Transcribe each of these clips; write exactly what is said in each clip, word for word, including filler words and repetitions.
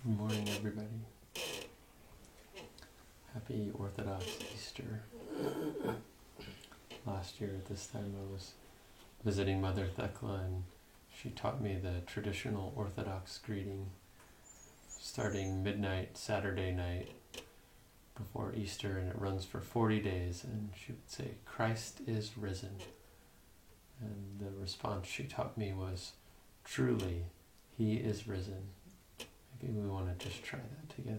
Good morning, everybody. Happy Orthodox Easter. Last year at this time I was visiting Mother Thecla, and she taught me the traditional Orthodox greeting starting midnight Saturday night before Easter, and it runs for forty days, and she would say, "Christ is risen." And the response she taught me was, "Truly, he is risen." Maybe we want to just try that together.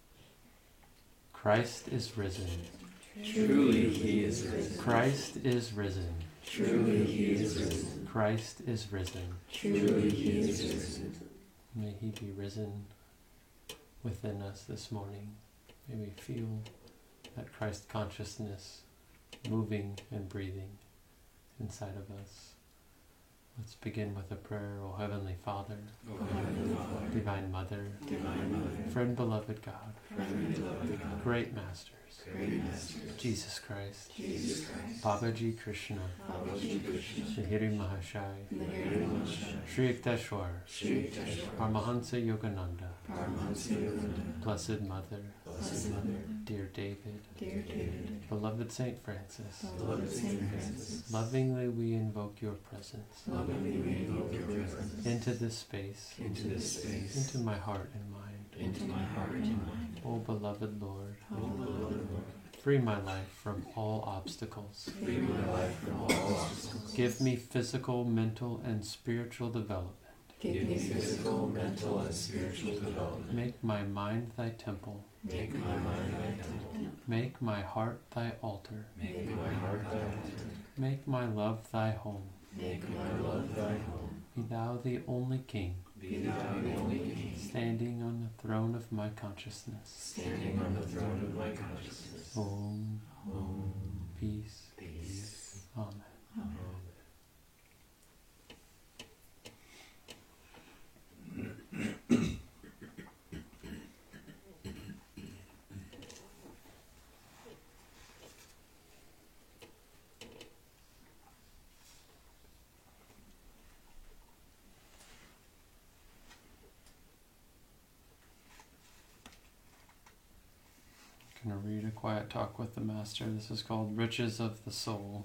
Christ is risen. Truly he is risen. Christ is risen. Truly he is risen. Christ is risen. Truly he is risen. May he be risen within us this morning. May we feel that Christ consciousness moving and breathing inside of us. Let's begin with a prayer. O Heavenly Father, O Heavenly Father, Divine Mother, Divine Mother, Friend beloved God, Friend beloved God, Great Masters, Great Masters, Jesus Christ, Jesus Christ, Babaji Krishna, Babaji Krishna, Shahiri Mahashai, Nehru Mahashai, Sri Yukteswar, Sri Yukteswar, Paramahansa Yogananda, Paramahansa Yogananda, Blessed Mother, Blessed Mother, dear David, dear David, beloved Saint Francis, beloved Saint Francis, lovingly we invoke your presence lovingly we invoke your presence into this space, into this space, into my heart and mind. into my heart and mind. O beloved Lord, O beloved Lord, free my life from all obstacles. free my life from all obstacles. Give me physical, mental, and spiritual development. Give me physical, mental, and spiritual development. Make my mind thy temple. Make my mind thy temple. Make my heart thy altar. Make my heart thy altar. Make my love thy home. Make my love thy home. Be thou the only King, Be thou the only King, standing on the throne of my consciousness. standing on the throne of my consciousness. Om, Om, peace, peace. Amen. Amen. I'm going to read a quiet talk with the Master. This is called Riches of the Soul.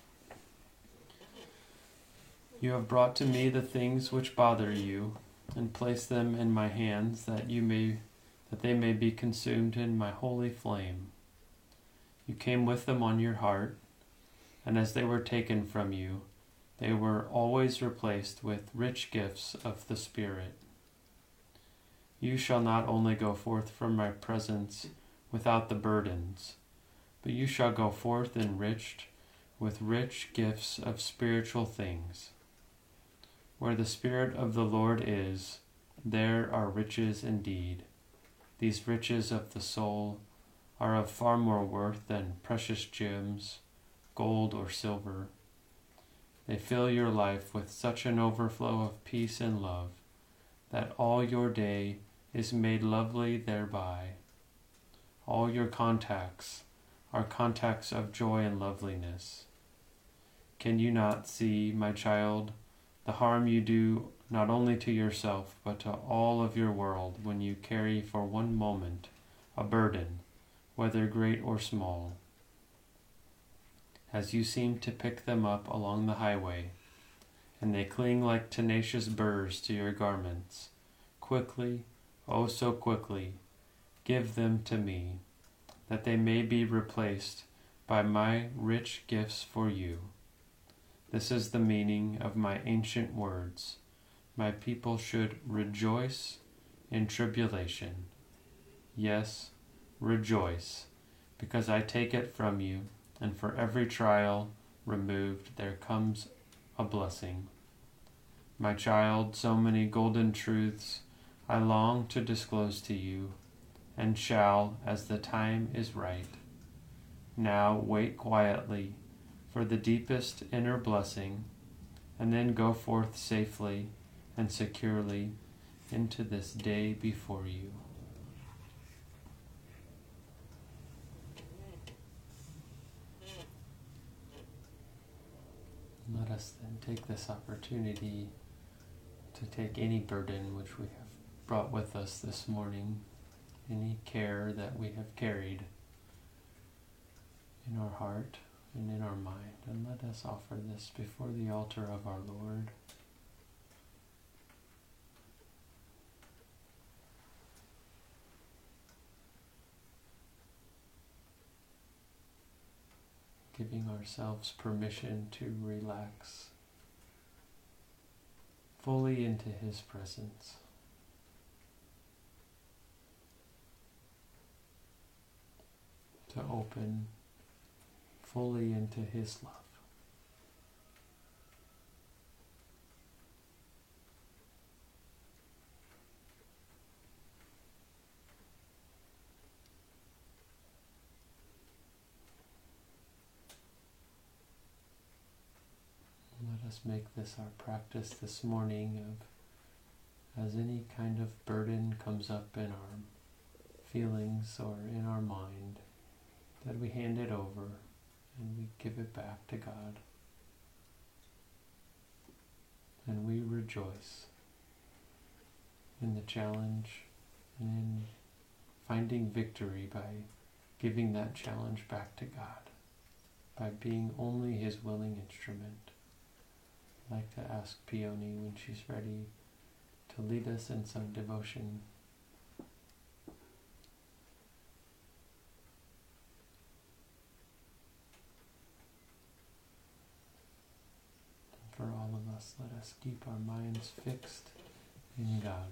You have brought to me the things which bother you, and placed them in my hands, that you may, that they may be consumed in my holy flame. You came with them on your heart, and as they were taken from you, they were always replaced with rich gifts of the Spirit. You shall not only go forth from my presence without the burdens, but you shall go forth enriched with rich gifts of spiritual things. Where the Spirit of the Lord is, there are riches indeed. These riches of the soul are of far more worth than precious gems, gold or silver. They fill your life with such an overflow of peace and love that all your day is made lovely thereby. All your contacts are contacts of joy and loveliness. Can you not see, my child, the harm you do not only to yourself but to all of your world when you carry for one moment a burden, whether great or small? As you seem to pick them up along the highway, and they cling like tenacious burrs to your garments, quickly, oh so quickly, give them to me, that they may be replaced by my rich gifts for you. This is the meaning of my ancient words. My people should rejoice in tribulation. Yes, rejoice, because I take it from you, and for every trial removed there comes a blessing. My child, so many golden truths I long to disclose to you, and shall, as the time is right. Now wait quietly for the deepest inner blessing, and then go forth safely and securely into this day before you. Let us then take this opportunity to take any burden which we have brought with us this morning, any care that we have carried in our heart and in our mind. And let us offer this before the altar of our Lord. Giving ourselves permission to relax fully into His presence. To open fully into His love. Let us make this our practice this morning of, as any kind of burden comes up in our feelings or in our mind, that we hand it over and we give it back to God. And we rejoice in the challenge and in finding victory by giving that challenge back to God, by being only His willing instrument. I'd like to ask Peony when she's ready to lead us in some devotion. For all of us, let us keep our minds fixed in God.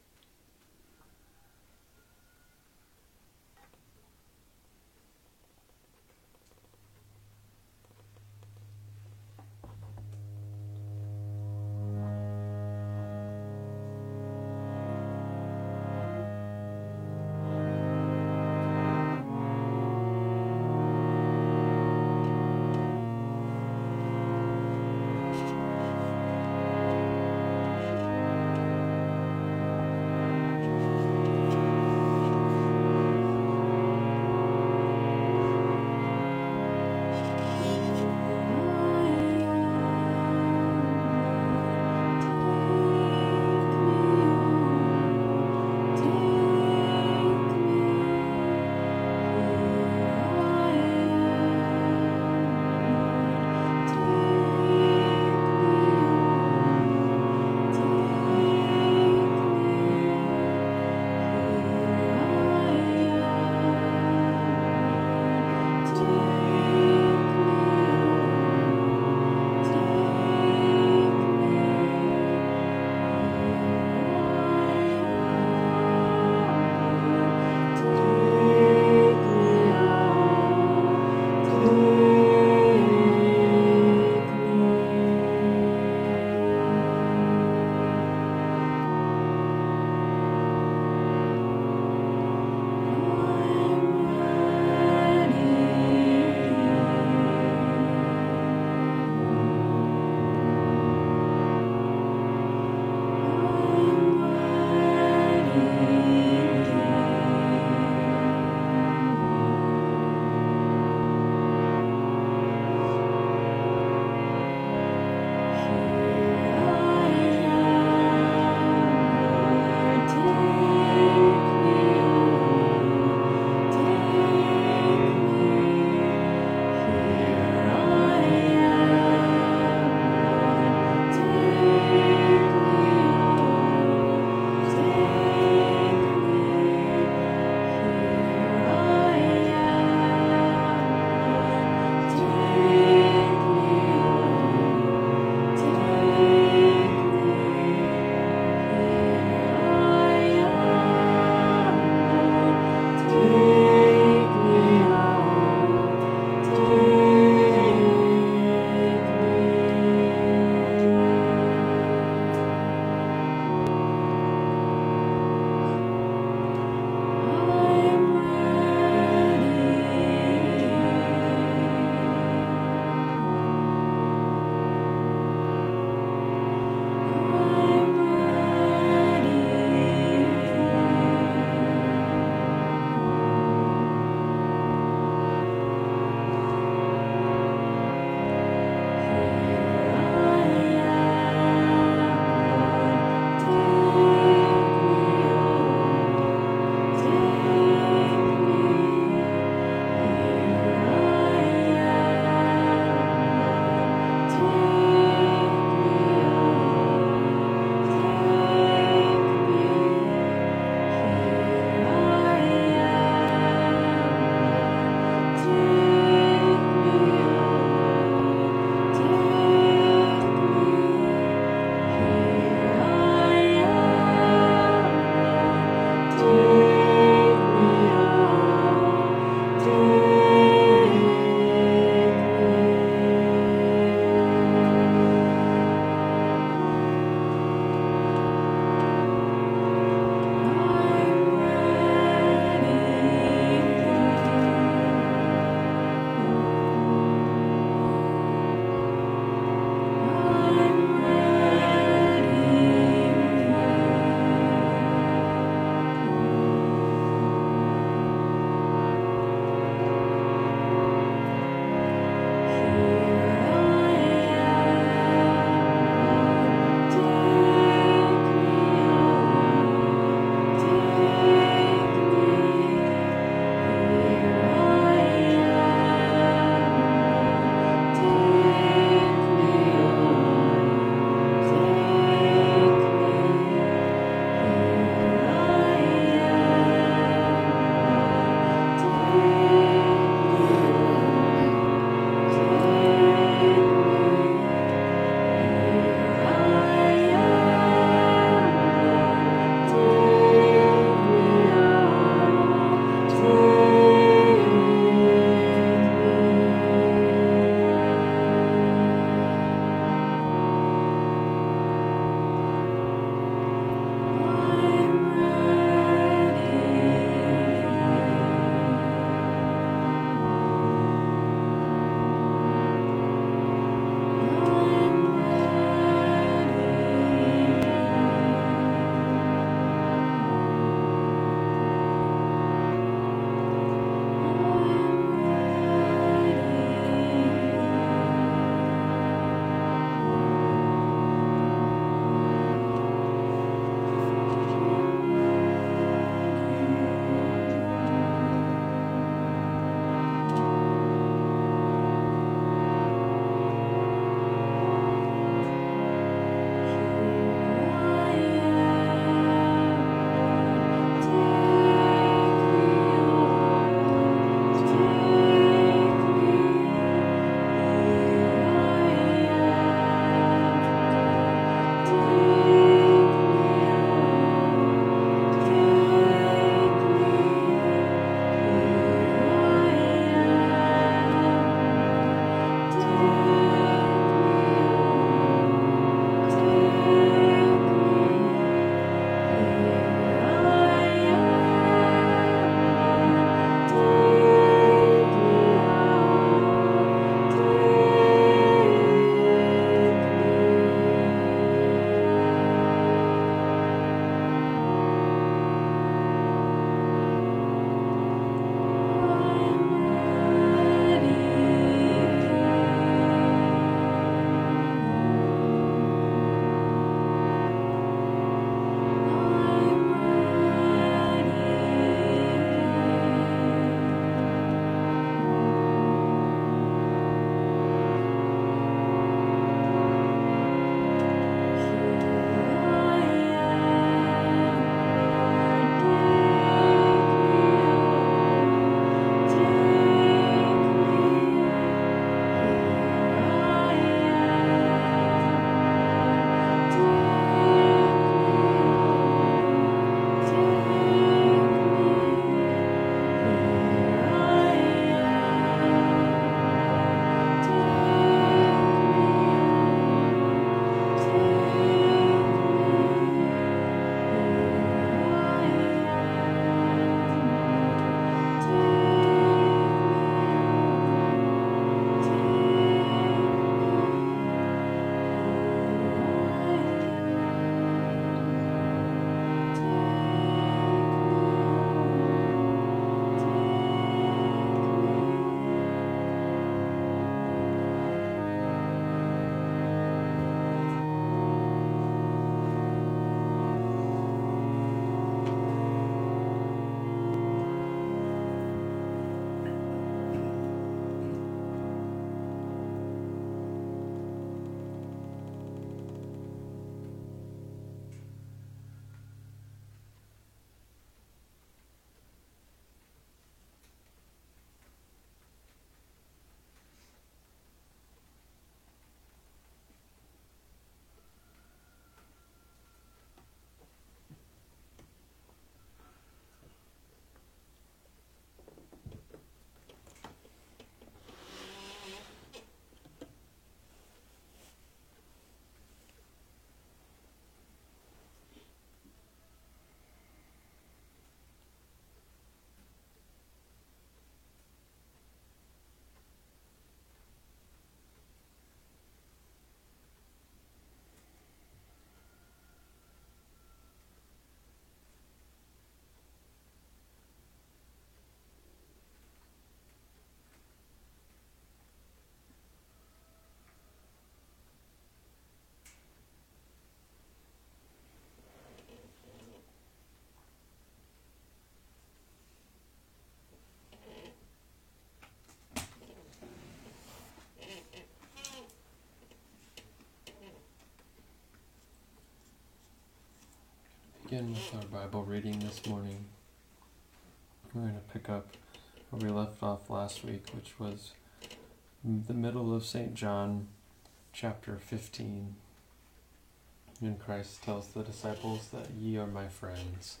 Begin with our Bible reading this morning. We're going to pick up where we left off last week, which was the middle of Saint John, chapter fifteen. And Christ tells the disciples that ye are my friends.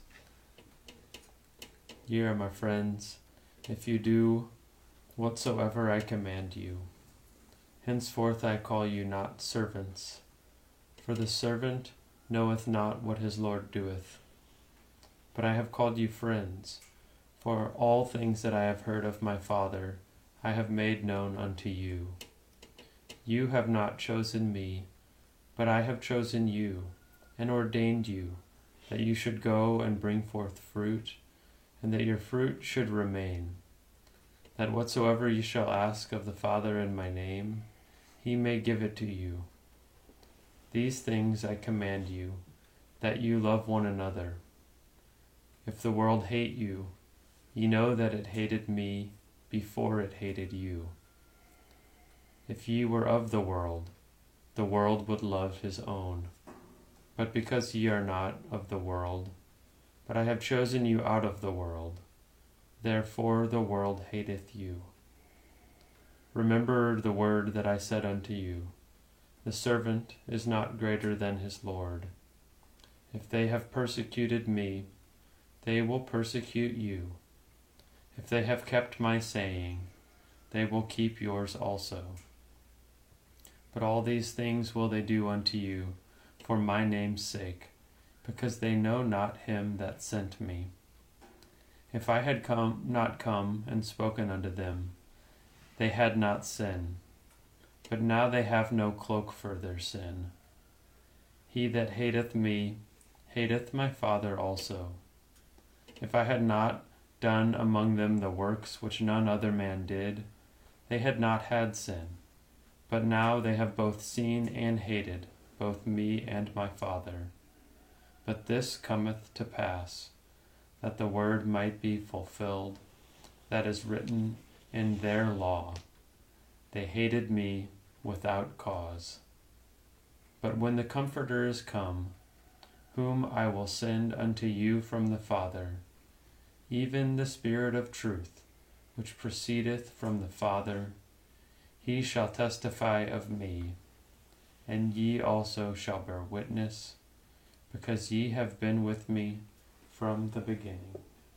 Ye are my friends, if you do whatsoever I command you. Henceforth I call you not servants, for the servant knoweth not what his Lord doeth. But I have called you friends, for all things that I have heard of my Father I have made known unto you. You have not chosen me, but I have chosen you, and ordained you, that you should go and bring forth fruit, and that your fruit should remain, that whatsoever you shall ask of the Father in my name, he may give it to you. These things I command you, that you love one another. If the world hate you, ye know that it hated me before it hated you. If ye were of the world, the world would love his own. But because ye are not of the world, but I have chosen you out of the world, therefore the world hateth you. Remember the word that I said unto you, the servant is not greater than his Lord. If they have persecuted me, they will persecute you. If they have kept my saying, they will keep yours also. But all these things will they do unto you for my name's sake, because they know not him that sent me. If I had come not come and spoken unto them, they had not sin. But now they have no cloak for their sin. He that hateth me hateth my Father also. If I had not done among them the works which none other man did, they had not had sin. But now they have both seen and hated, both me and my Father. But this cometh to pass, that the word might be fulfilled, that is written in their law, they hated me without cause. But when the Comforter is come, whom I will send unto you from the Father, even the Spirit of truth, which proceedeth from the Father, he shall testify of me, and ye also shall bear witness, because ye have been with me from the beginning.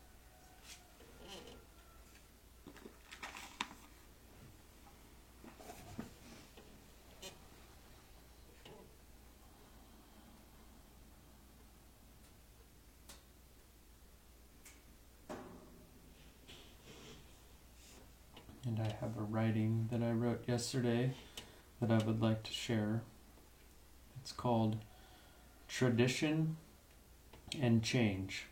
And I have a writing that I wrote yesterday that I would like to share. It's called Tradition and Change.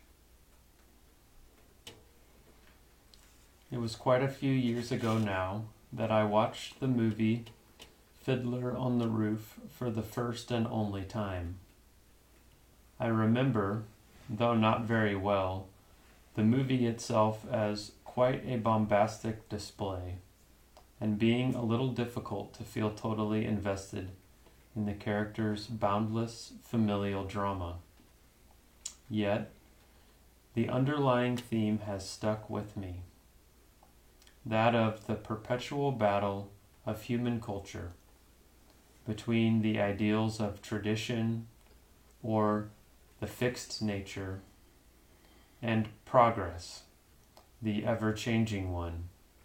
It was quite a few years ago now that I watched the movie Fiddler on the Roof for the first and only time. I remember, though not very well, the movie itself as quite a bombastic display, and being a little difficult to feel totally invested in the character's boundless familial drama. Yet, the underlying theme has stuck with me, that of the perpetual battle of human culture between the ideals of tradition or the fixed nature and progress, the ever-changing one.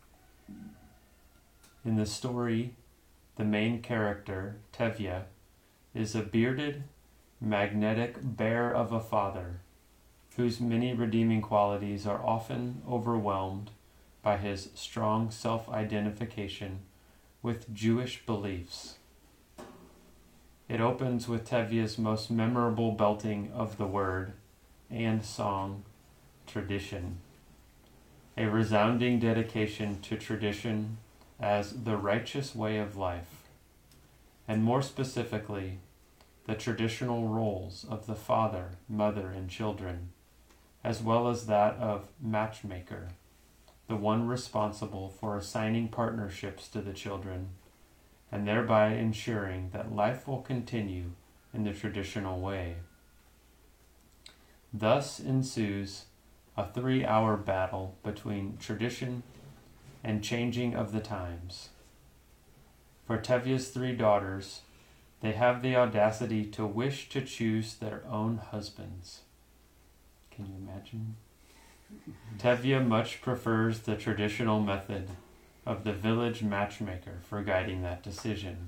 In the story, the main character, Tevye, is a bearded, magnetic bear of a father, whose many redeeming qualities are often overwhelmed by his strong self-identification with Jewish beliefs. It opens with Tevye's most memorable belting of the word and song, tradition, a resounding dedication to tradition as the righteous way of life, and more specifically, the traditional roles of the father, mother, and children, as well as that of matchmaker, the one responsible for assigning partnerships to the children, and thereby ensuring that life will continue in the traditional way. Thus ensues a three-hour battle between tradition and changing of the times. For Tevye's three daughters, they have the audacity to wish to choose their own husbands. Can you imagine? Tevye much prefers the traditional method of the village matchmaker for guiding that decision.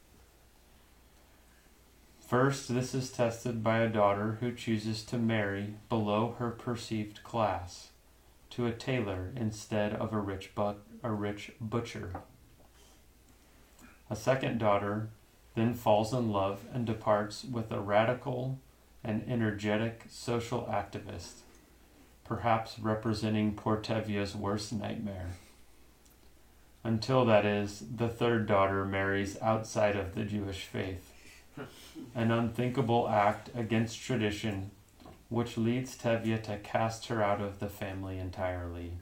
First, this is tested by a daughter who chooses to marry below her perceived class to a tailor instead of a rich, but, a rich butcher. A second daughter then falls in love and departs with a radical and energetic social activist, perhaps representing poor Tevye's worst nightmare. Until, that is, the third daughter marries outside of the Jewish faith, an unthinkable act against tradition which leads Tevye to cast her out of the family entirely.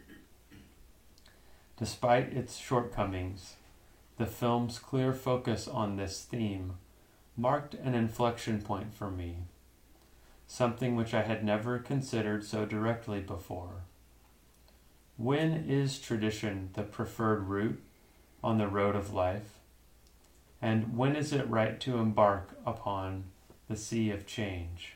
Despite its shortcomings, the film's clear focus on this theme marked an inflection point for me, something which I had never considered so directly before. When is tradition the preferred route on the road of life? And when is it right to embark upon the sea of change?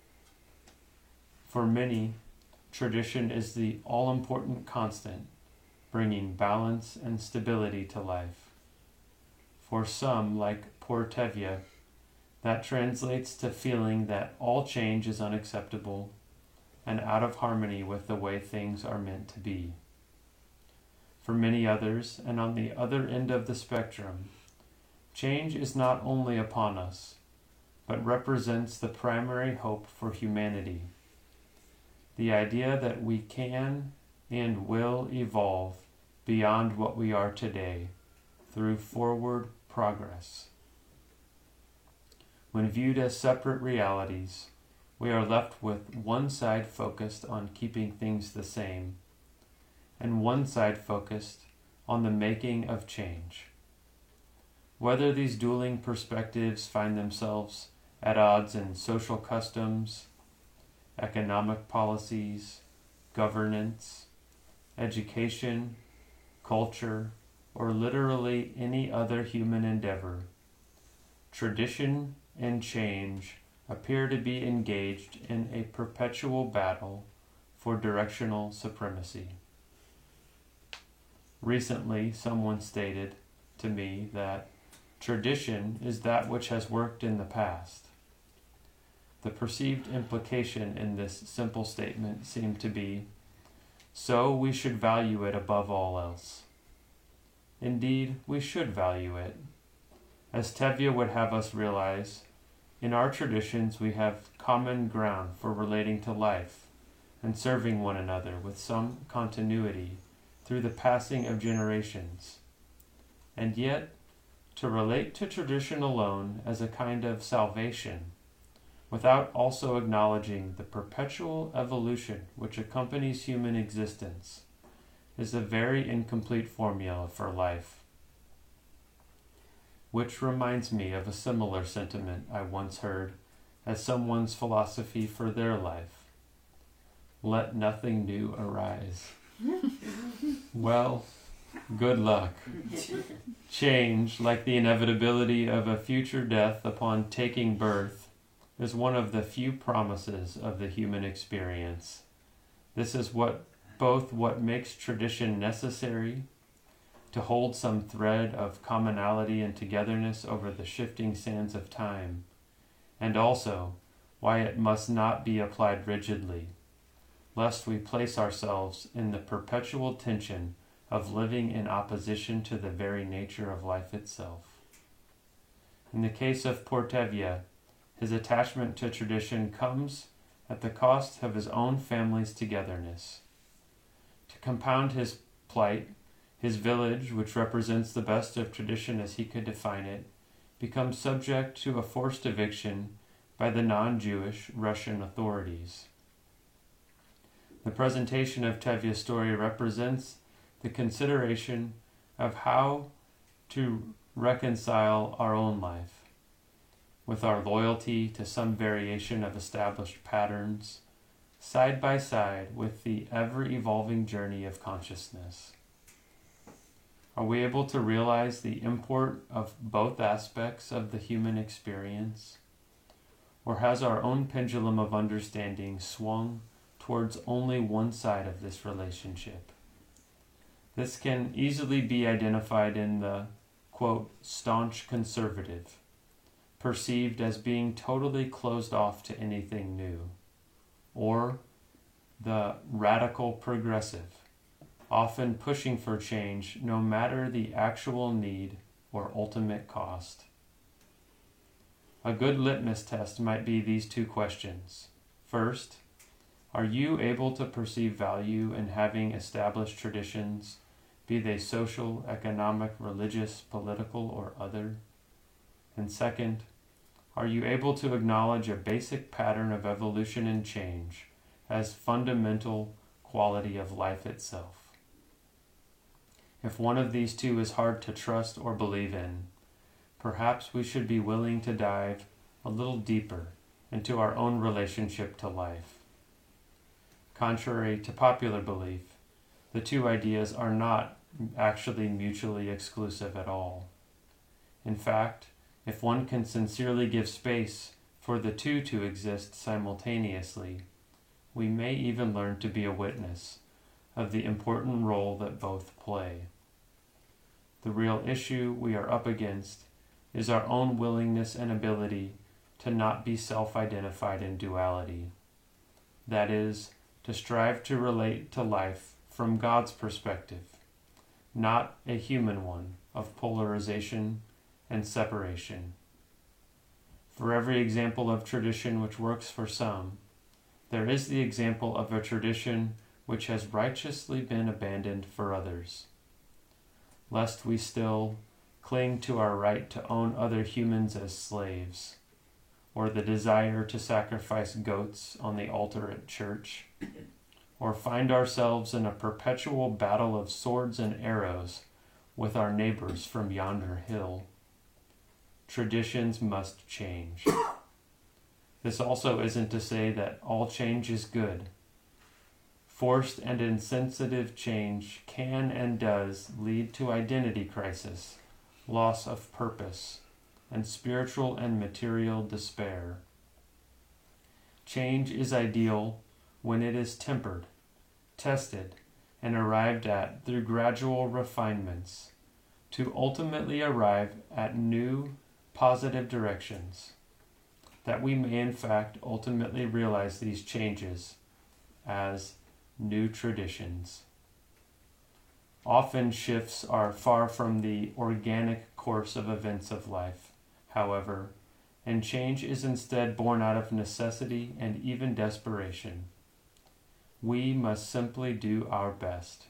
For many, tradition is the all-important constant, bringing balance and stability to life. For some, like poor Tevye, that translates to feeling that all change is unacceptable and out of harmony with the way things are meant to be. For many others, and on the other end of the spectrum, change is not only upon us, but represents the primary hope for humanity. The idea that we can and will evolve beyond what we are today through forward progress. When viewed as separate realities, we are left with one side focused on keeping things the same, and one side focused on the making of change. Whether these dueling perspectives find themselves at odds in social customs, economic policies, governance, education, culture, or literally any other human endeavor, tradition and change appear to be engaged in a perpetual battle for directional supremacy. Recently, someone stated to me that tradition is that which has worked in the past. The perceived implication in this simple statement seemed to be, so we should value it above all else. Indeed, we should value it. As Tevye would have us realize, in our traditions we have common ground for relating to life and serving one another with some continuity through the passing of generations. And yet, to relate to tradition alone as a kind of salvation, without also acknowledging the perpetual evolution which accompanies human existence, is a very incomplete formula for life. Which reminds me of a similar sentiment I once heard as someone's philosophy for their life. Let nothing new arise. Well, good luck. Change, like the inevitability of a future death upon taking birth, is one of the few promises of the human experience. This is what both what makes tradition necessary to hold some thread of commonality and togetherness over the shifting sands of time, and also why it must not be applied rigidly, lest we place ourselves in the perpetual tension of living in opposition to the very nature of life itself. In the case of poor Tevye, his attachment to tradition comes at the cost of his own family's togetherness. To compound his plight, his village, which represents the best of tradition as he could define it, becomes subject to a forced eviction by the non-Jewish Russian authorities. The presentation of Tevye's story represents the consideration of how to reconcile our own life with our loyalty to some variation of established patterns, side by side with the ever-evolving journey of consciousness? Are we able to realize the import of both aspects of the human experience? Or has our own pendulum of understanding swung towards only one side of this relationship? This can easily be identified in the, quote, staunch conservative, perceived as being totally closed off to anything new, or the radical progressive, often pushing for change no matter the actual need or ultimate cost. A good litmus test might be these two questions. First, are you able to perceive value in having established traditions, be they social, economic, religious, political, or other? And second, are you able to acknowledge a basic pattern of evolution and change as fundamental quality of life itself? If one of these two is hard to trust or believe in, perhaps we should be willing to dive a little deeper into our own relationship to life. Contrary to popular belief, the two ideas are not actually mutually exclusive at all. In fact, if one can sincerely give space for the two to exist simultaneously, we may even learn to be a witness of the important role that both play. The real issue we are up against is our own willingness and ability to not be self-identified in duality. That is, to strive to relate to life from God's perspective, not a human one of polarization and separation. For every example of tradition which works for some, there is the example of a tradition which has righteously been abandoned for others. Lest we still cling to our right to own other humans as slaves, or the desire to sacrifice goats on the altar at church, or find ourselves in a perpetual battle of swords and arrows with our neighbors from yonder hill. Traditions must change. This also isn't to say that all change is good. Forced and insensitive change can and does lead to identity crisis, loss of purpose, and spiritual and material despair. Change is ideal when it is tempered, tested, and arrived at through gradual refinements to ultimately arrive at new, positive directions, that we may in fact ultimately realize these changes as new traditions. Often shifts are far from the organic course of events of life, however, and change is instead born out of necessity and even desperation. We must simply do our best.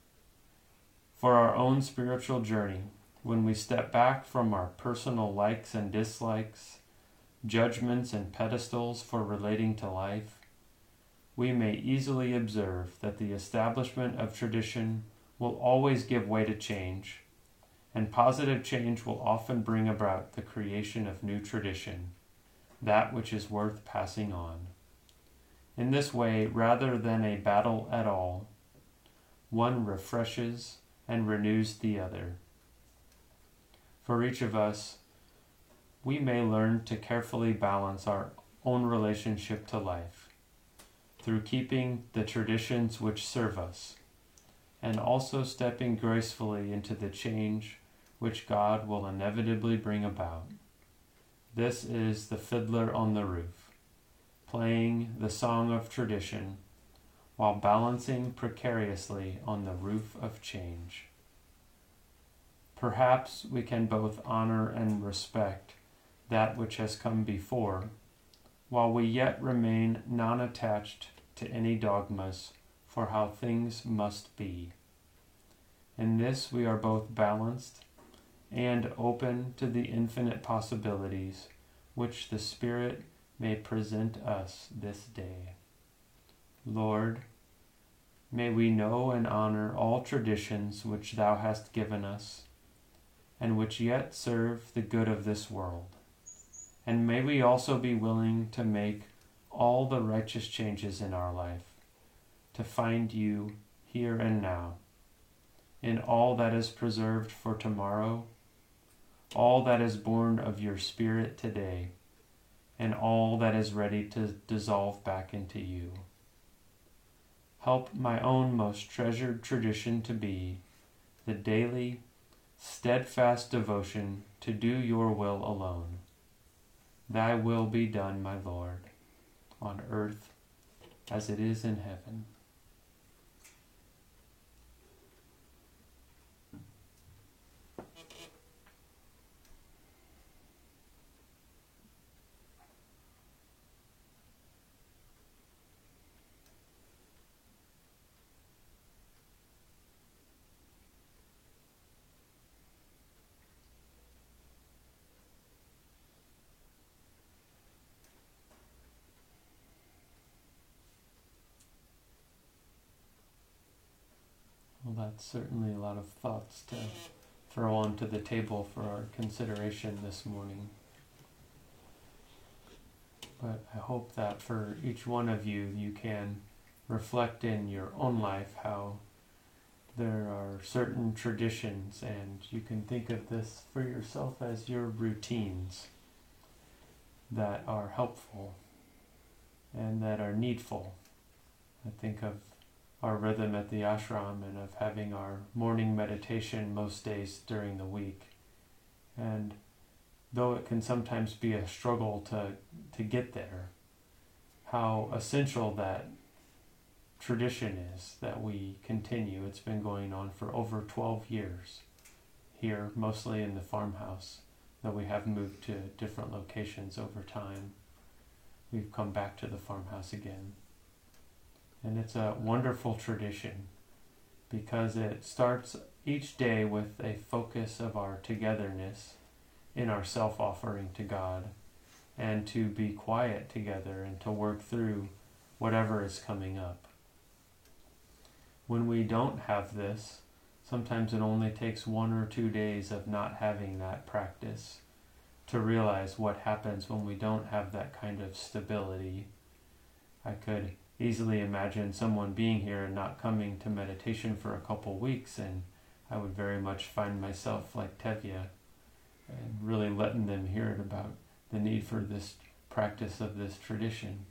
For our own spiritual journey, when we step back from our personal likes and dislikes, judgments and pedestals for relating to life, we may easily observe that the establishment of tradition will always give way to change, and positive change will often bring about the creation of new tradition, that which is worth passing on. In this way, rather than a battle at all, one refreshes and renews the other. For each of us, we may learn to carefully balance our own relationship to life through keeping the traditions which serve us, and also stepping gracefully into the change which God will inevitably bring about. This is the fiddler on the roof, playing the song of tradition while balancing precariously on the roof of change. Perhaps we can both honor and respect that which has come before, while we yet remain non-attached to any dogmas for how things must be. In this we are both balanced and open to the infinite possibilities which the Spirit may present us this day. Lord, may we know and honor all traditions which Thou hast given us, and which yet serve the good of this world. And may we also be willing to make all the righteous changes in our life, to find you here and now, in all that is preserved for tomorrow, all that is born of your Spirit today, and all that is ready to dissolve back into you. Help my own most treasured tradition to be the daily, steadfast devotion to do your will alone. Thy will be done, my Lord, on earth as it is in heaven. Well, that's certainly a lot of thoughts to throw onto the table for our consideration this morning. But I hope that for each one of you, you can reflect in your own life how there are certain traditions, and you can think of this for yourself as your routines that are helpful and that are needful. I think of our rhythm at the ashram and of having our morning meditation most days during the week. And though it can sometimes be a struggle to, to get there, how essential that tradition is that we continue. It's been going on for over twelve years here, mostly in the farmhouse, though we have moved to different locations over time. We've come back to the farmhouse again. And it's a wonderful tradition because it starts each day with a focus of our togetherness in our self-offering to God, and to be quiet together and to work through whatever is coming up. When we don't have this, sometimes it only takes one or two days of not having that practice to realize what happens when we don't have that kind of stability. I could easily imagine someone being here and not coming to meditation for a couple weeks, and I would very much find myself like Tevye and really letting them hear it about the need for this practice of this tradition.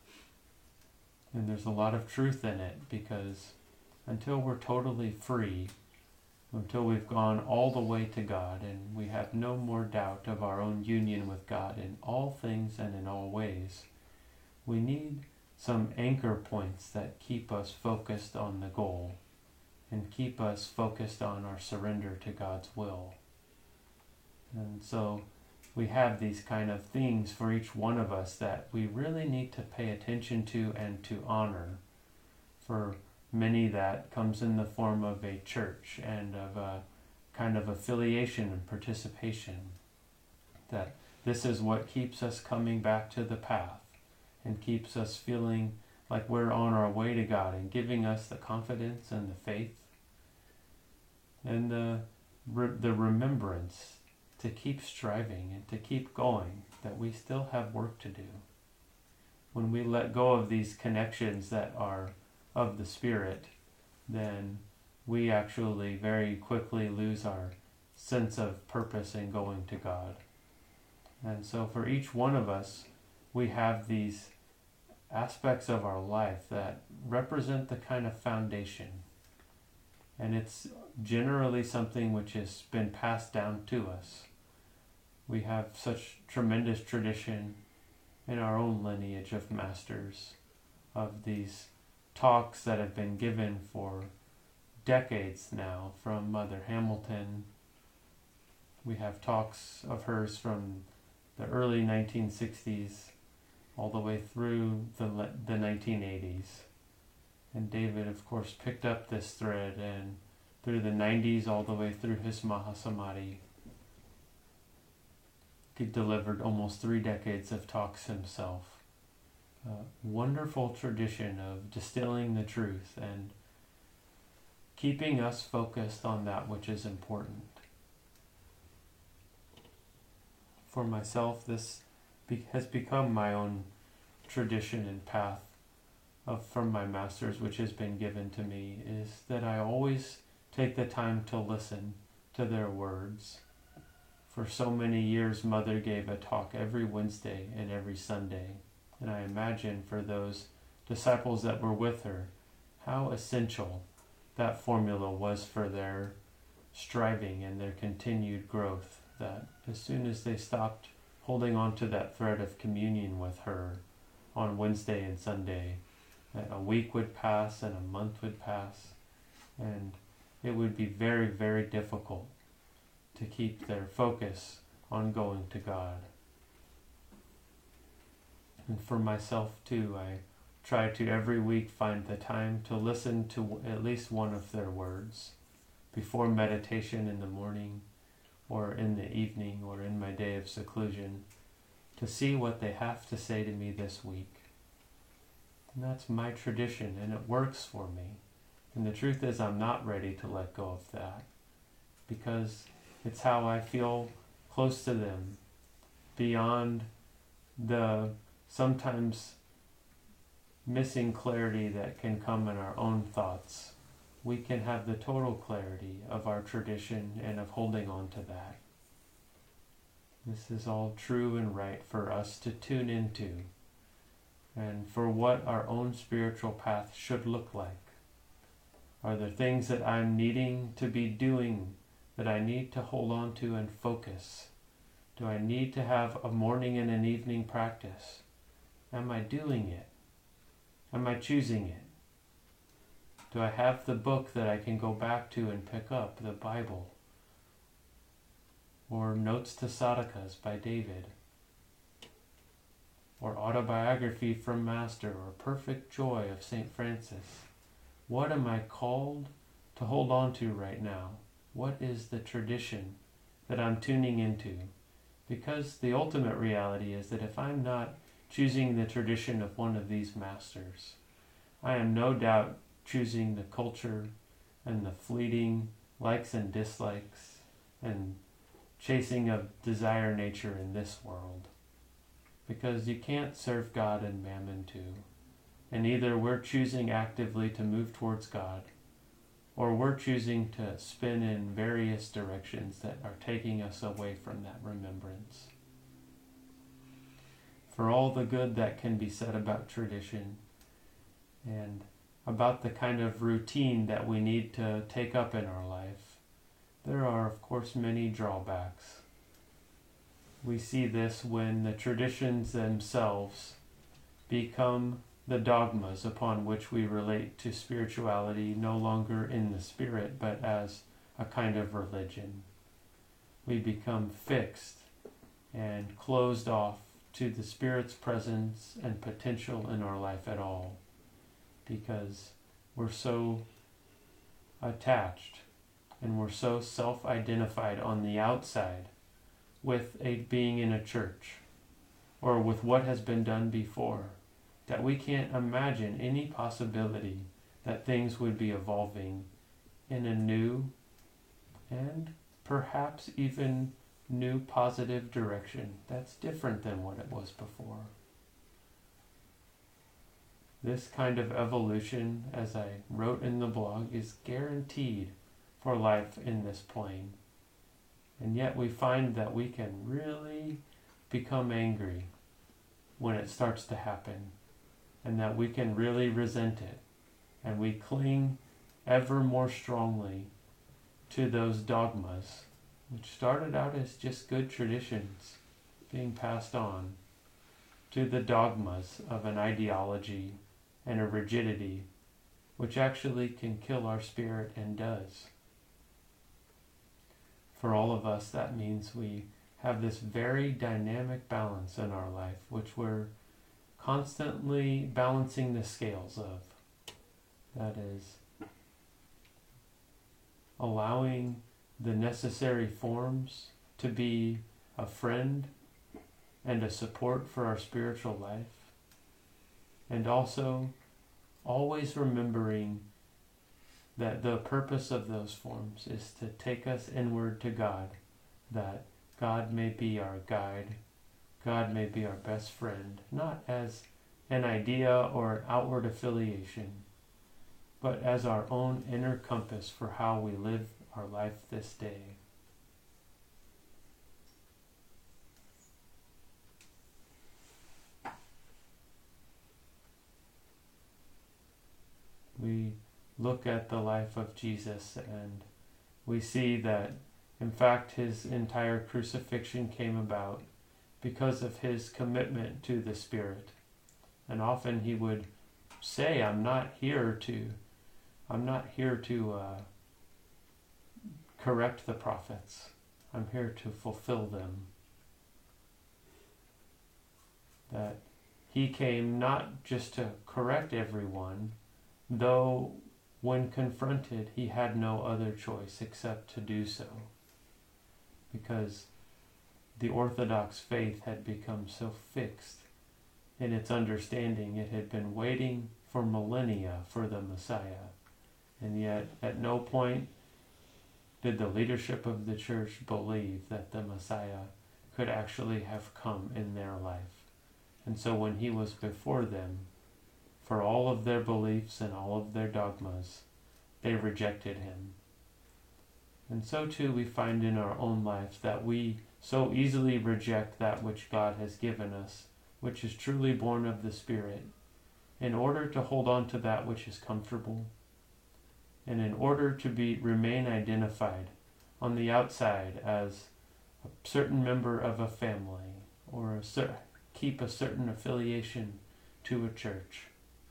And there's a lot of truth in it, because until we're totally free, until we've gone all the way to God and we have no more doubt of our own union with God in all things and in all ways, we need some anchor points that keep us focused on the goal and keep us focused on our surrender to God's will. And so we have these kind of things for each one of us that we really need to pay attention to and to honor. For many, that comes in the form of a church and of a kind of affiliation and participation. That this is what keeps us coming back to the path and keeps us feeling like we're on our way to God, and giving us the confidence and the faith and the, re- the remembrance to keep striving and to keep going, that we still have work to do. When we let go of these connections that are of the Spirit, then we actually very quickly lose our sense of purpose in going to God. And so for each one of us, we have these aspects of our life that represent the kind of foundation. And it's generally something which has been passed down to us. We have such tremendous tradition in our own lineage of masters, of these talks that have been given for decades now from Mother Hamilton. We have talks of hers from the early nineteen sixties all the way through the the nineteen eighties. And David, of course, picked up this thread, and through the nineties all the way through his Mahasamadhi, he delivered almost three decades of talks himself. A wonderful tradition of distilling the truth and keeping us focused on that which is important. For myself, this be- has become my own tradition and path of from my masters which has been given to me is that I always take the time to listen to their words. For so many years, Mother gave a talk every Wednesday and every Sunday, and I imagine for those disciples that were with her, how essential that formula was for their striving and their continued growth, that as soon as they stopped holding on to that thread of communion with her on Wednesday and Sunday, that a week would pass and a month would pass, and it would be very, very difficult to keep their focus on going to God. And for myself too, I try to every week find the time to listen to at least one of their words before meditation in the morning or in the evening or in my day of seclusion, to see what they have to say to me this week. And that's my tradition, and it works for me. And the truth is, I'm not ready to let go of that, because it's how I feel close to them, beyond the sometimes missing clarity that can come in our own thoughts. We can have the total clarity of our tradition and of holding on to that. This is all true and right for us to tune into, and for what our own spiritual path should look like. Are there things that I'm needing to be doing that I need to hold on to and focus? Do I need to have a morning and an evening practice? Am I doing it? Am I choosing it? Do I have the book that I can go back to and pick up, the Bible? Or Notes to Sadhakas by David? Or Autobiography from Master, or Perfect Joy of Saint Francis? What am I called to hold on to right now? What is the tradition that I'm tuning into? Because the ultimate reality is that if I'm not choosing the tradition of one of these masters, I am no doubt choosing the culture and the fleeting likes and dislikes and chasing of desire nature in this world. Because you can't serve God and mammon too. And either we're choosing actively to move towards God, or we're choosing to spin in various directions that are taking us away from that remembrance. For all the good that can be said about tradition and about the kind of routine that we need to take up in our life, there are, of course, many drawbacks. We see this when the traditions themselves become the dogmas upon which we relate to spirituality, no longer in the spirit, but as a kind of religion. We become fixed and closed off to the Spirit's presence and potential in our life at all, because we're so attached and we're so self-identified on the outside with a being in a church or with what has been done before, that we can't imagine any possibility that things would be evolving in a new and perhaps even new positive direction that's different than what it was before. This kind of evolution, as I wrote in the blog, is guaranteed for life in this plane. And yet we find that we can really become angry when it starts to happen, and that we can really resent it, and we cling ever more strongly to those dogmas, which started out as just good traditions being passed on, to the dogmas of an ideology and a rigidity which actually can kill our spirit and does. For all of us, that means we have this very dynamic balance in our life, which we're constantly balancing the scales of. That is, allowing the necessary forms to be a friend and a support for our spiritual life, and also always remembering that the purpose of those forms is to take us inward to God, that God may be our guide, God may be our best friend, not as an idea or an outward affiliation, but as our own inner compass for how we live our life this day. We look at the life of Jesus and we see that, in fact, his entire crucifixion came about because of his commitment to the Spirit. And often he would say, I'm not here to, I'm not here to uh, correct the prophets. I'm here to fulfill them. That he came not just to correct everyone, though when confronted he had no other choice except to do so, because the Orthodox faith had become so fixed in its understanding. It had been waiting for millennia for the Messiah, and yet at no point did the leadership of the church believe that the Messiah could actually have come in their life. And so when he was before them, for all of their beliefs and all of their dogmas, they rejected him. And so too we find in our own life that we so easily reject that which God has given us, which is truly born of the Spirit, in order to hold on to that which is comfortable, and in order to be remain identified on the outside as a certain member of a family, or a cer- keep a certain affiliation to a church.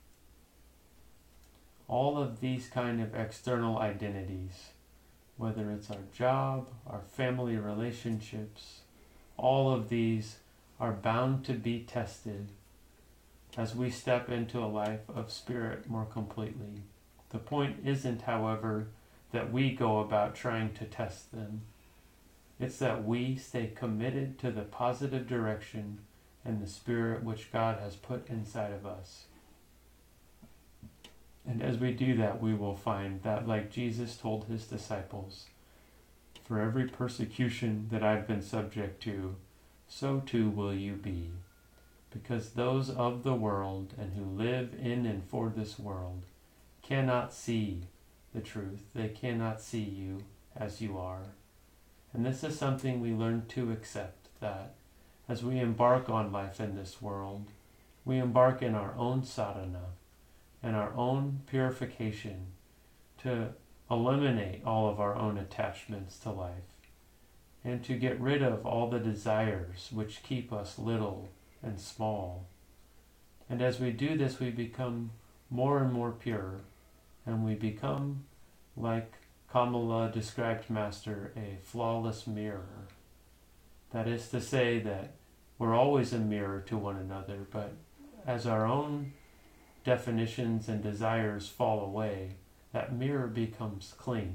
All of these kind of external identities, whether it's our job, our family relationships, all of these are bound to be tested as we step into a life of Spirit more completely. The point isn't, however, that we go about trying to test them. It's that we stay committed to the positive direction and the Spirit which God has put inside of us. And as we do that, we will find that, like Jesus told his disciples, for every persecution that I've been subject to, so too will you be. Because those of the world and who live in and for this world cannot see the truth. They cannot see you as you are. And this is something we learn to accept, that as we embark on life in this world, we embark in our own sadhana and our own purification to eliminate all of our own attachments to life and to get rid of all the desires which keep us little and small. And as we do this, we become more and more pure, and we become, like Kamala described Master, a flawless mirror. That is to say that we're always a mirror to one another, but as our own definitions and desires fall away, that mirror becomes clean.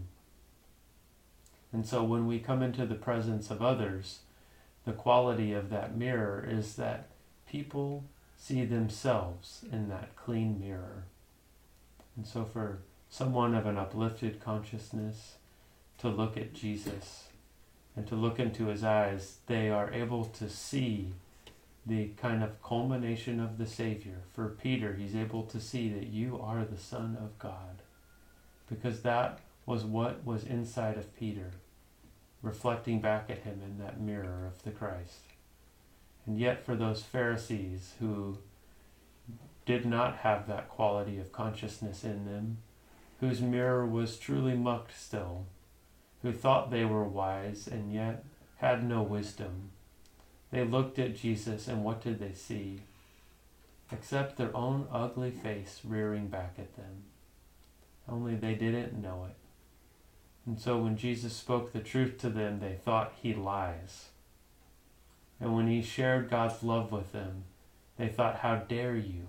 And so when we come into the presence of others, the quality of that mirror is that people see themselves in that clean mirror. And so for someone of an uplifted consciousness to look at Jesus and to look into his eyes, they are able to see the kind of culmination of the Savior. For Peter, he's able to see that you are the Son of God, because that was what was inside of Peter, reflecting back at him in that mirror of the Christ. And yet for those Pharisees who did not have that quality of consciousness in them, whose mirror was truly mucked still, who thought they were wise and yet had no wisdom, they looked at Jesus, and what did they see? Except their own ugly face rearing back at them. Only they didn't know it. And so when Jesus spoke the truth to them, they thought he lies. And when he shared God's love with them, they thought, how dare you?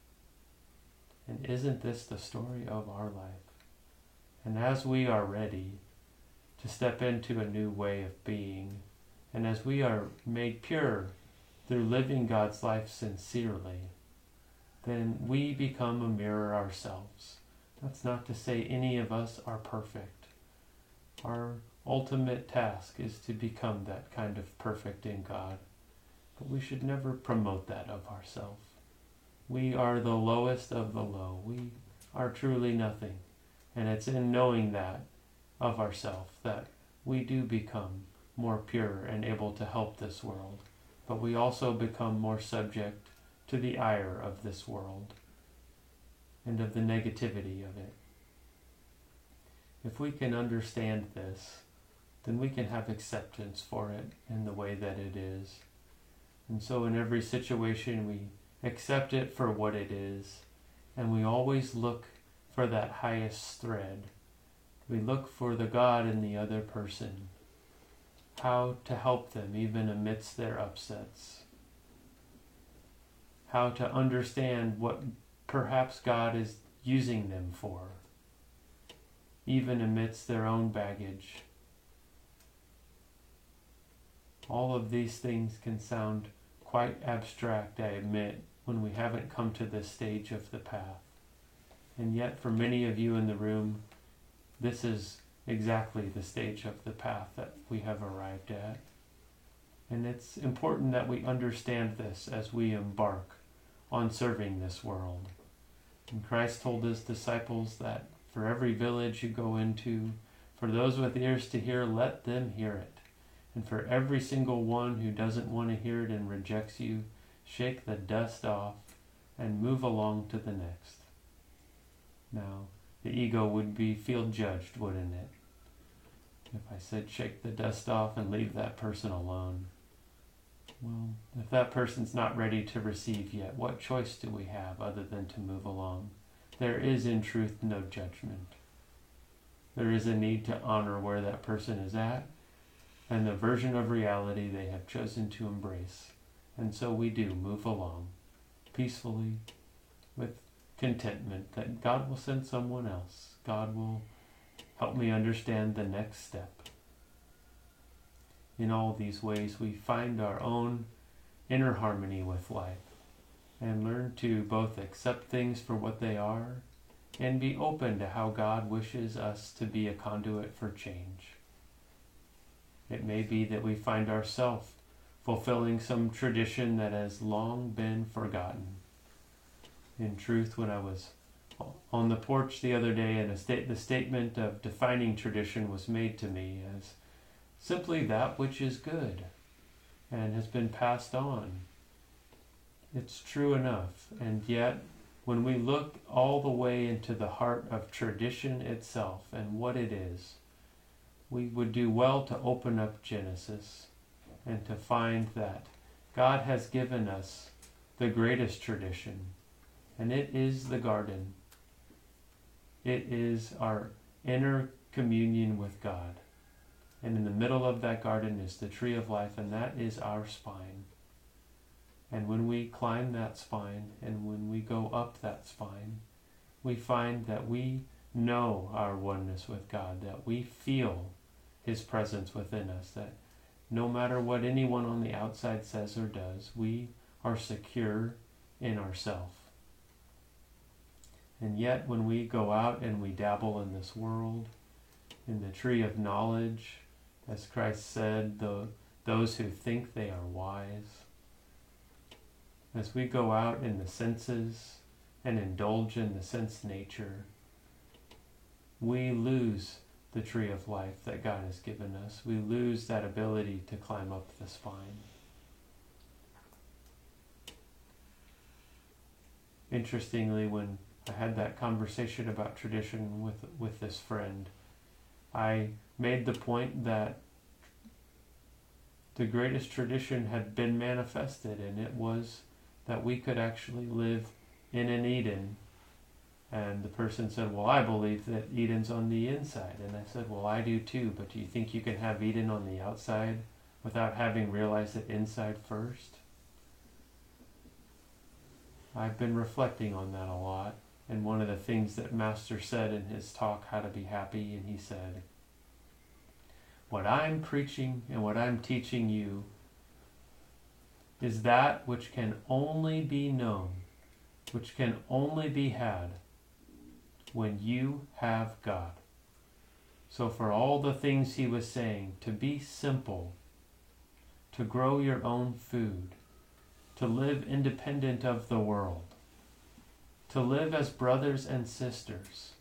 And isn't this the story of our life? And as we are ready to step into a new way of being, and as we are made pure through living God's life sincerely, then we become a mirror ourselves. That's not to say any of us are perfect. Our ultimate task is to become that kind of perfect in God. But we should never promote that of ourselves. We are the lowest of the low. We are truly nothing. And it's in knowing that of ourselves that we do become more pure and able to help this world. But we also become more subject to the ire of this world and of the negativity of it. If we can understand this, then we can have acceptance for it in the way that it is. And so in every situation we accept it for what it is, and we always look for that highest thread. We look for the God in the other person, how to help them even amidst their upsets, how to understand what perhaps God is using them for, even amidst their own baggage. All of these things can sound quite abstract, I admit, when we haven't come to this stage of the path. And yet, for many of you in the room, this is exactly the stage of the path that we have arrived at. And it's important that we understand this as we embark on serving this world. And Christ told his disciples that for every village you go into, for those with ears to hear, let them hear it. And for every single one who doesn't want to hear it and rejects you, shake the dust off and move along to the next. Now, the ego would be feel judged, wouldn't it? If I said shake the dust off and leave that person alone. Well, if that person's not ready to receive yet, what choice do we have other than to move along? There is in truth no judgment. There is a need to honor where that person is at and the version of reality they have chosen to embrace. And so we do move along peacefully with contentment that God will send someone else. God will help me understand the next step. In all these ways, we find our own inner harmony with life and learn to both accept things for what they are and be open to how God wishes us to be a conduit for change. It may be that we find ourselves fulfilling some tradition that has long been forgotten. In truth, when I was on the porch the other day and a state, the statement of defining tradition was made to me as simply that which is good and has been passed on. It's true enough, and yet when we look all the way into the heart of tradition itself and what it is, we would do well to open up Genesis and to find that God has given us the greatest tradition, and it is the garden. It is our inner communion with God. And in the middle of that garden is the tree of life, and that is our spine. And when we climb that spine, and when we go up that spine, we find that we know our oneness with God, that we feel his presence within us, that no matter what anyone on the outside says or does, we are secure in ourselves. And yet when we go out and we dabble in this world, in the tree of knowledge, as Christ said, the, those who think they are wise, as we go out in the senses and indulge in the sense nature, we lose the tree of life that God has given us. We lose that ability to climb up the spine. Interestingly, when I had that conversation about tradition with, with this friend, I made the point that the greatest tradition had been manifested, and it was that we could actually live in an Eden. And the person said, well, I believe that Eden's on the inside. And I said, well, I do too, but do you think you can have Eden on the outside without having realized it inside first? I've been reflecting on that a lot. And one of the things that Master said in his talk, How to Be Happy, and he said, what I'm preaching and what I'm teaching you is that which can only be known, which can only be had when you have God. So for all the things he was saying, to be simple, to grow your own food, to live independent of the world, to live as brothers and sisters,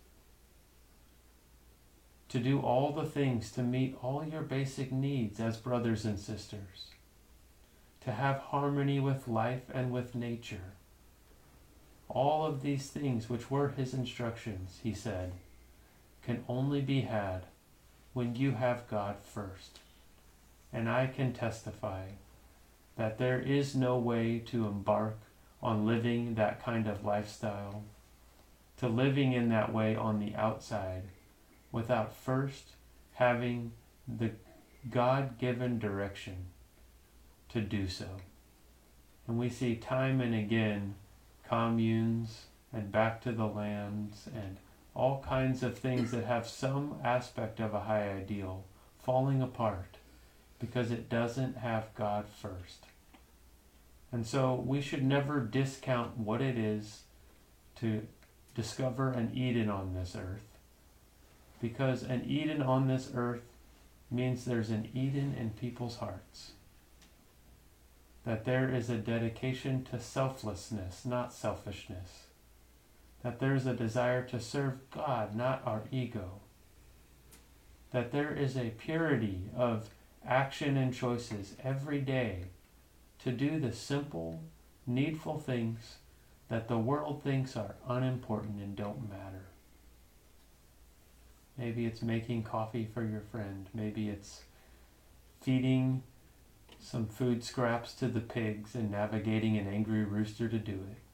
to do all the things to meet all your basic needs as brothers and sisters, to have harmony with life and with nature. All of these things, which were his instructions, he said, can only be had when you have God first. And I can testify that there is no way to embark on living that kind of lifestyle, to living in that way on the outside, without first having the God-given direction to do so. And we see time and again communes and back to the lands and all kinds of things that have some aspect of a high ideal falling apart because it doesn't have God first. And so we should never discount what it is to discover an Eden on this earth, because an Eden on this earth means there's an Eden in people's hearts. That there is a dedication to selflessness, not selfishness. That there's a desire to serve God, not our ego. That there is a purity of action and choices every day to do the simple, needful things that the world thinks are unimportant and don't matter. Maybe it's making coffee for your friend. Maybe it's feeding some food scraps to the pigs and navigating an angry rooster to do it.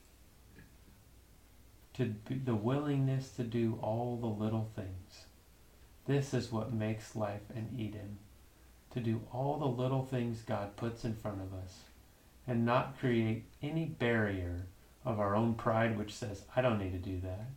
To be the willingness to do all the little things. This is what makes life an Eden. To do all the little things God puts in front of us and not create any barrier of our own pride which says, I don't need to do that.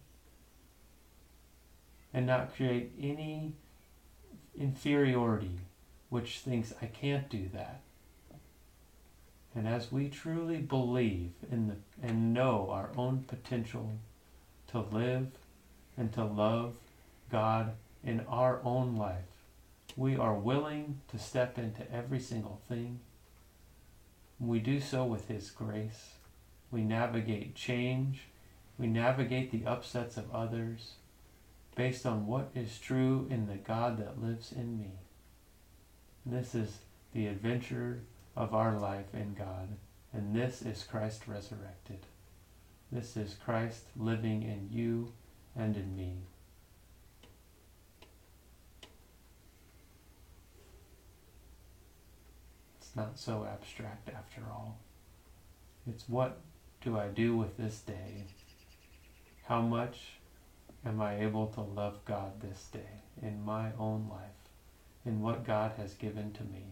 And not create any inferiority which thinks I can't do that. And as we truly believe in the and know our own potential to live and to love God in our own life, we are willing to step into every single thing. We do so with His grace. We navigate change. We navigate the upsets of others based on what is true in the God that lives in me. This is the adventure of our life in God, and this is Christ resurrected. This is Christ living in you and in me. It's not so abstract after all. It's what do I do with this day? How much am I able to love God this day in my own life, in what God has given to me?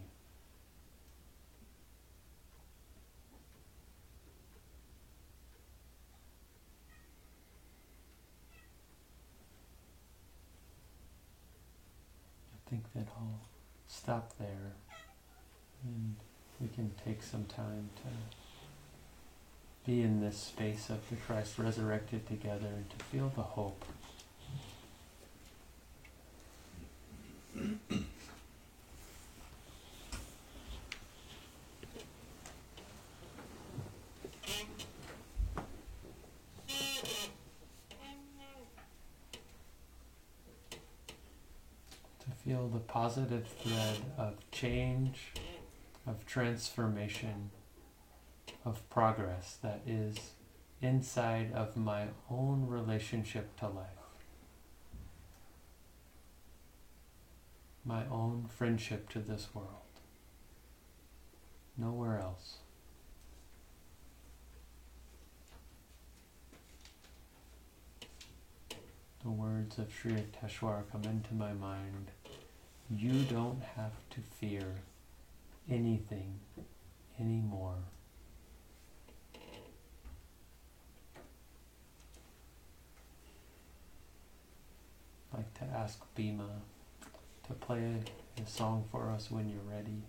I think that I'll stop there and we can take some time to be in this space of the Christ resurrected together and to feel the hope. Feel the positive thread of change, of transformation, of progress that is inside of my own relationship to life. My own friendship to this world. Nowhere else. The words of Sri Yukteswar come into my mind. You don't have to fear anything anymore. I'd like to ask Bhima to play a, a song for us when you're ready.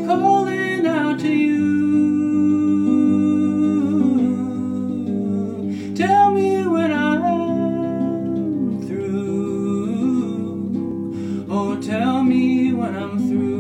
calling out to you. Tell me when I'm through. Oh, tell me when I'm through.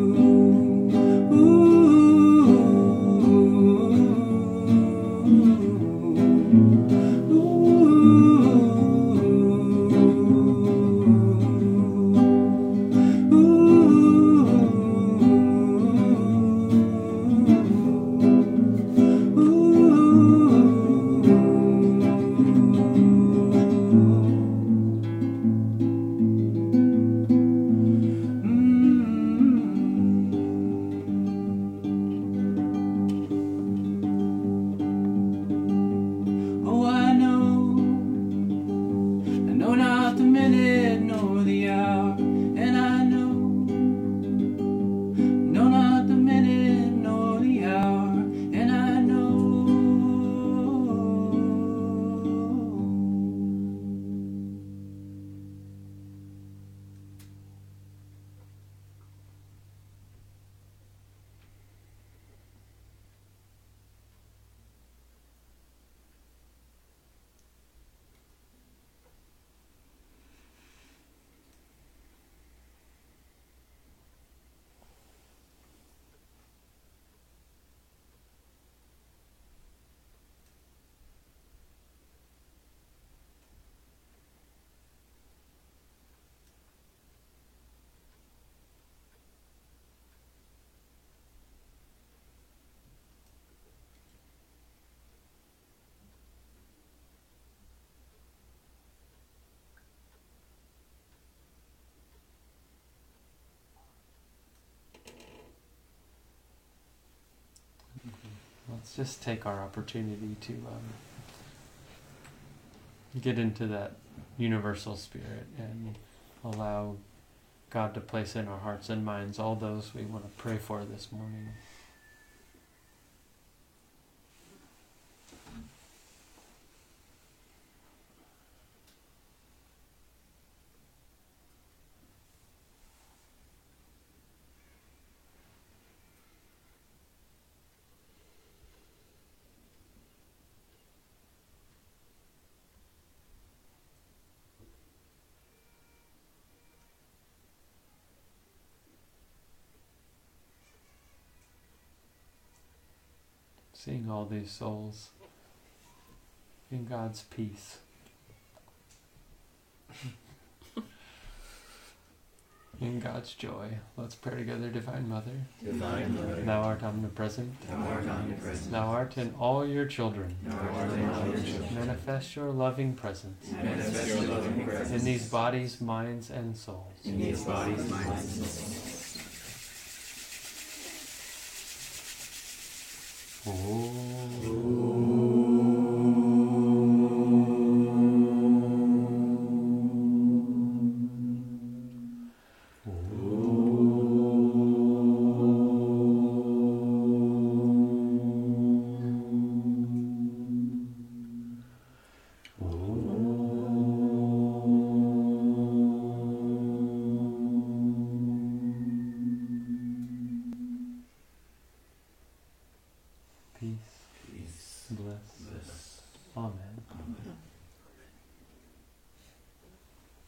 Let's just take our opportunity to um, get into that universal spirit and allow God to place in our hearts and minds all those we want to pray for this morning. Seeing all these souls in God's peace. In God's joy. Let's pray together, Divine Mother. Divine Mother, Thou art omnipresent. Thou art omnipresent. Thou art in all your children. Thou art in all your children. Manifest your loving presence Manifest your loving presence in these bodies, minds, and souls. in these bodies, minds, and souls. Peace, Peace, bliss, bliss. Amen. Amen.